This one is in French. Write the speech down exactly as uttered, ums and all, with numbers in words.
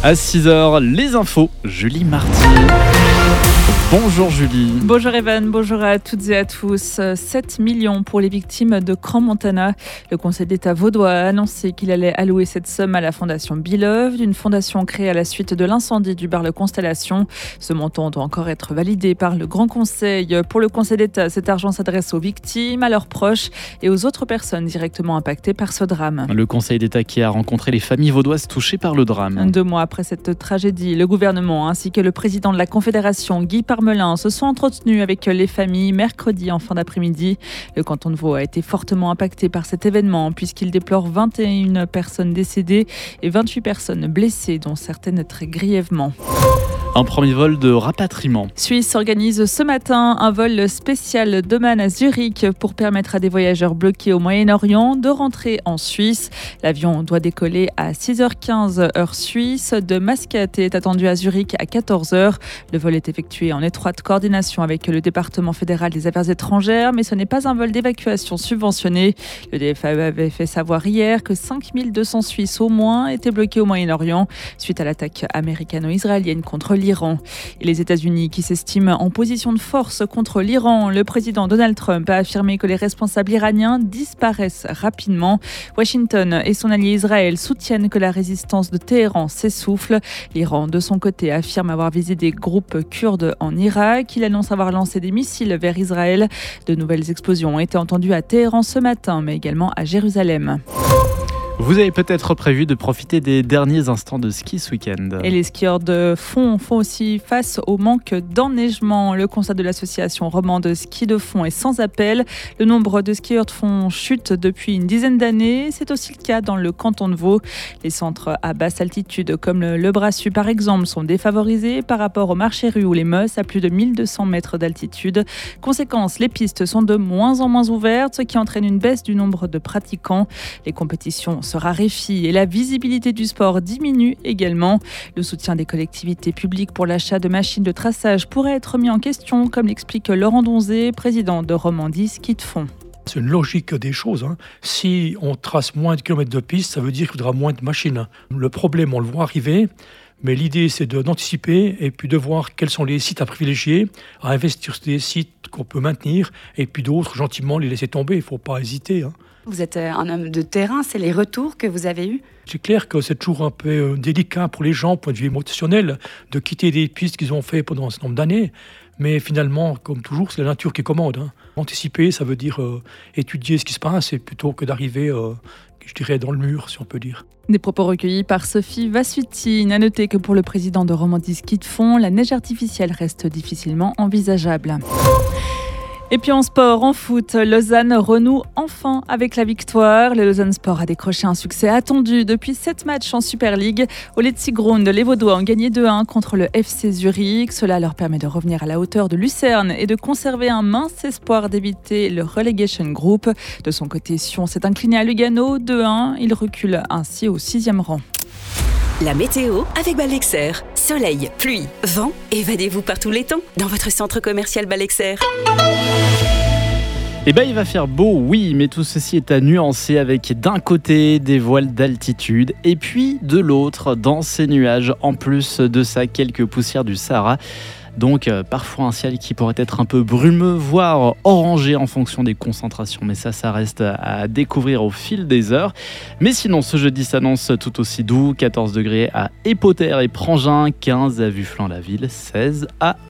À six heures, les infos, Julie Marty. Bonjour Julie. Bonjour Evan, bonjour à toutes et à tous. sept millions pour les victimes de Crans-Montana. Le Conseil d'État vaudois a annoncé qu'il allait allouer cette somme à la fondation Beloved, une fondation créée à la suite de l'incendie du bar Le Constellation. Ce montant doit encore être validé par le Grand Conseil. Pour le Conseil d'État, cet argent s'adresse aux victimes, à leurs proches et aux autres personnes directement impactées par ce drame. Le Conseil d'État qui a rencontré les familles vaudoises touchées par le drame. Deux mois après cette tragédie, le gouvernement ainsi que le président de la Confédération, Guy Parmelin, se sont entretenus avec les familles mercredi en fin d'après-midi. Le canton de Vaud a été fortement impacté par cet événement puisqu'il déplore vingt et une personnes décédées et vingt-huit personnes blessées, dont certaines très grièvement. Un premier vol de rapatriement. Suisse organise ce matin un vol spécial d'Oman à Zurich pour permettre à des voyageurs bloqués au Moyen-Orient de rentrer en Suisse. L'avion doit décoller à six heures quinze heure suisse de Mascate et est attendu à Zurich à quatorze heures. Le vol est effectué en étroite coordination avec le département fédéral des affaires étrangères, mais ce n'est pas un vol d'évacuation subventionné. Le D F A E avait fait savoir hier que cinq mille deux cents Suisses au moins étaient bloqués au Moyen-Orient suite à l'attaque américano-israélienne contre l'Iran. Et les États-Unis qui s'estiment en position de force contre l'Iran. Le président Donald Trump a affirmé que les responsables iraniens disparaissent rapidement. Washington et son allié Israël soutiennent que la résistance de Téhéran s'essouffle. L'Iran, de son côté, affirme avoir visé des groupes kurdes en Irak. Il annonce avoir lancé des missiles vers Israël. De nouvelles explosions ont été entendues à Téhéran ce matin, mais également à Jérusalem. Vous avez peut-être prévu de profiter des derniers instants de ski ce week-end. Et les skieurs de fond font aussi face au manque d'enneigement. Le constat de l'association romande ski de fond est sans appel. Le nombre de skieurs de fond chute depuis une dizaine d'années. C'est aussi le cas dans le canton de Vaud. Les centres à basse altitude comme le, le Brassus par exemple sont défavorisés par rapport au Marché-Rue ou les Meusses à plus de mille deux cents mètres d'altitude. Conséquence, les pistes sont de moins en moins ouvertes, ce qui entraîne une baisse du nombre de pratiquants. Les compétitions se raréfient et la visibilité du sport diminue également. Le soutien des collectivités publiques pour l'achat de machines de traçage pourrait être mis en question, comme l'explique Laurent Donzé, président de Romandie Ski de Fond. C'est une logique des choses. Hein. Si on trace moins de kilomètres de pistes, ça veut dire qu'il faudra moins de machines. Le problème, on le voit arriver, mais l'idée, c'est de, d'anticiper et puis de voir quels sont les sites à privilégier, à investir sur des sites qu'on peut maintenir et puis d'autres, gentiment, les laisser tomber. Il ne faut pas hésiter. Hein. Vous êtes un homme de terrain, c'est les retours que vous avez eus ? C'est clair que c'est toujours un peu délicat pour les gens, point de vue émotionnel, de quitter des pistes qu'ils ont fait pendant un certain nombre d'années. Mais finalement, comme toujours, c'est la nature qui commande. Hein. Anticiper, ça veut dire euh, étudier ce qui se passe, et plutôt que d'arriver, euh, je dirais, dans le mur, si on peut dire. Des propos recueillis par Sophie Vassutine. À noter que pour le président de Romandie Ski de Fond, la neige artificielle reste difficilement envisageable. Et puis en sport, en foot, Lausanne renoue enfin avec la victoire. Le Lausanne Sport a décroché un succès attendu depuis sept matchs en Super League. Au Letzigrund, les Vaudois ont gagné deux à un contre le F C Zurich. Cela leur permet de revenir à la hauteur de Lucerne et de conserver un mince espoir d'éviter le relegation group. De son côté, Sion s'est incliné à Lugano deux à un. Il recule ainsi au sixième rang. La météo avec Ballexer. Soleil, pluie, vent, évadez-vous par tous les temps dans votre centre commercial Ballexer. Eh ben, il va faire beau, oui, mais tout ceci est à nuancer avec d'un côté des voiles d'altitude et puis de l'autre, dans ces nuages, en plus de ça, quelques poussières du Sahara. Donc euh, parfois un ciel qui pourrait être un peu brumeux, voire orangé en fonction des concentrations. Mais ça, ça reste à découvrir au fil des heures. Mais sinon, ce jeudi s'annonce tout aussi doux. quatorze degrés à Épeauterre et Prangin, quinze à Vufflan-la-Ville, seize à